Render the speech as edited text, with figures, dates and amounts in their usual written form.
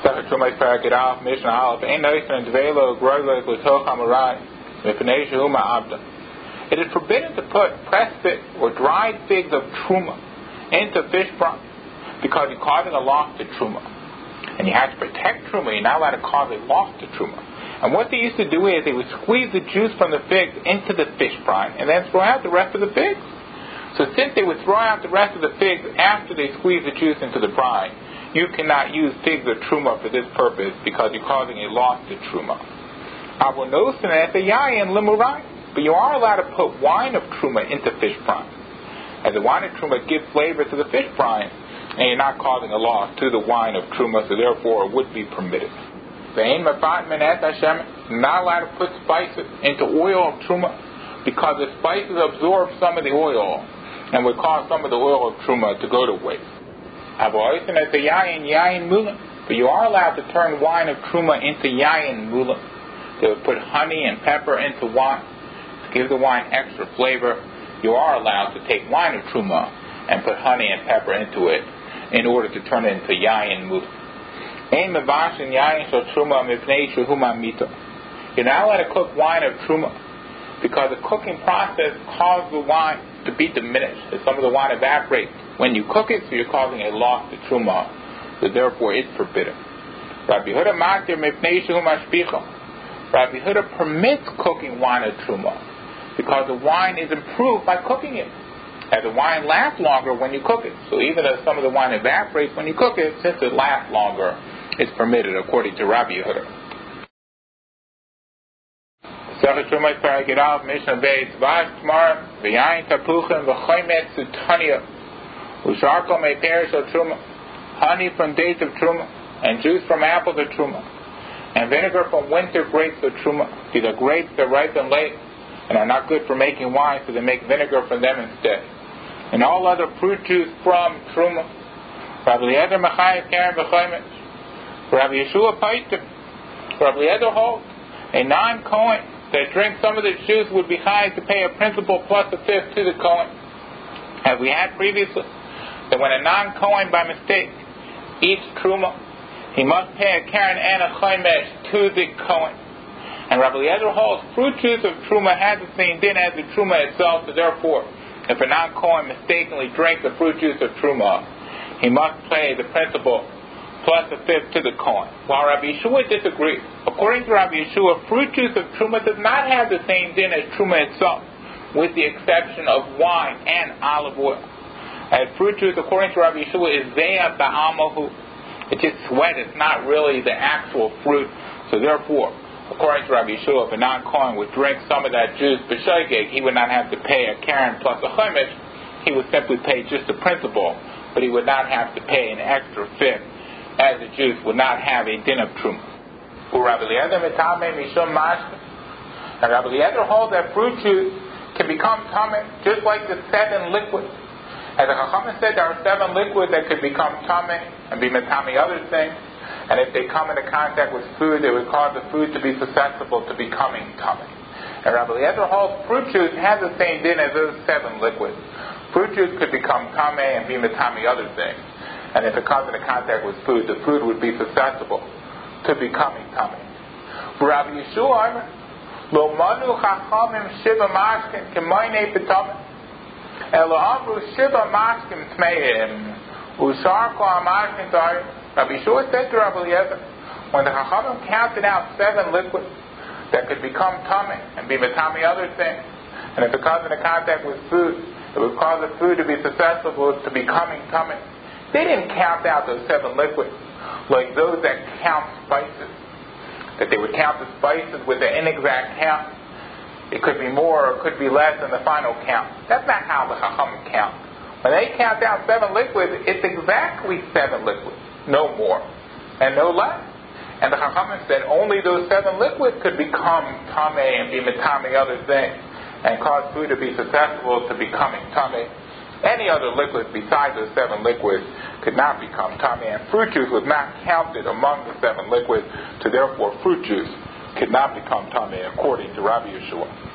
It is forbidden to put pressed figs or dried figs of truma into fish brine because you're causing a loss to truma. And you have to protect truma. You're not allowed to cause a loss to truma. And what they used to do is they would squeeze the juice from the figs into the fish brine and then throw out the rest of the figs. So since they would throw out the rest of the figs after they squeeze the juice into the brine, you cannot use figs or truma for this purpose because you're causing a loss to truma. But you are allowed to put wine of truma into fish brine, as the wine of truma gives flavor to the fish brine, and you're not causing a loss to the wine of truma, so therefore it would be permitted. Not allowed to put spices into oil of truma because the spices absorb some of the oil and would cause some of the oil of truma to go to waste. But you are allowed to turn wine of truma into yayin mula. They would put honey and pepper into wine to give the wine extra flavor. You are allowed to take wine of truma and put honey and pepper into it in order to turn it into yayin mula. You're not allowed to cook wine of truma because the cooking process causes the wine to be diminished, as some of the wine evaporates when you cook it, so you're causing a loss to truma, so therefore it's forbidden. Rabbi Yehuda permits cooking wine of truma because the wine is improved by cooking it, as the wine lasts longer when you cook it. So even though some of the wine evaporates when you cook it, since it lasts longer, it's permitted according to Rabbi Yehuda. Honey from dates of truma, and juice from apples of truma, and vinegar from winter grapes of truma. These are grapes that ripen late and are not good for making wine, so they make vinegar from them instead. And all other fruit juice from truma. Rabbi Eliezer Mechayev Karen B'Chaimet. Rabbi Yeshua Paitim. Rabbi Eliezer holds a non-Kohen that drinks some of the juice would be chayav to pay a principal plus a fifth to the Kohen. As we had previously, that when a non-Kohen by mistake eats truma, he must pay a karen and a chaymesh to the Kohen. And Rabbi Eliezer holds fruit juice of truma has the same din as the truma itself, so therefore, if a non-Kohen mistakenly drinks the fruit juice of truma, he must pay the principal plus a fifth to the Kohen. While Rabbi Yeshua disagrees. According to Rabbi Yeshua, fruit juice of truma does not have the same din as truma itself, with the exception of wine and olive oil. As fruit juice, according to Rabbi Yeshua, is ze'ah ba'amahu. It's just sweat. It's not really the actual fruit. So therefore, according to Rabbi Yeshua, if a non-Kohen would drink some of that juice b'shogeg, he would not have to pay a karen plus a chaymesh. He would simply pay just the principal, but he would not have to pay an extra fifth, as the juice would not have a din of truma. And Rabbi Eliezer holds that fruit juice can become tameh just like the 7 liquids. As the Chachamim said, there are 7 liquids that could become tameh and be metame other things, and if they come into contact with food, they would cause the food to be susceptible to becoming tameh. And Rabbi Eliezer holds fruit juice has the same din as those 7 liquids. Fruit juice could become tameh and be metame other things. And if it comes into contact with food, the food would be susceptible to becoming tameh. Rabbi Yeshua, lo manu chachamim shiva mashkin k'moynei b'tameh, elo amru shiva mashkin tmeim, ushar kol mashkin tarim. Rabbi Yeshua said to Rabbi Eliezer, when the chachamim counted out 7 liquids that could become tameh and be metame other things, and if it comes into contact with food, it would cause the food to be susceptible to becoming tameh. They didn't count out those 7 liquids like those that count spices. That they would count the spices with an inexact count. It could be more or it could be less than the final count. That's not how the Chachamim count. When they count out 7 liquids, it's exactly 7 liquids. No more and no less. And the Chachamim said only those 7 liquids could become tameh and be metame other things and cause food to be susceptible to becoming tameh. Any other liquid besides the 7 liquids could not become tameh, and fruit juice was not counted among the 7 liquids, so therefore fruit juice could not become tameh according to Rabbi Yeshua.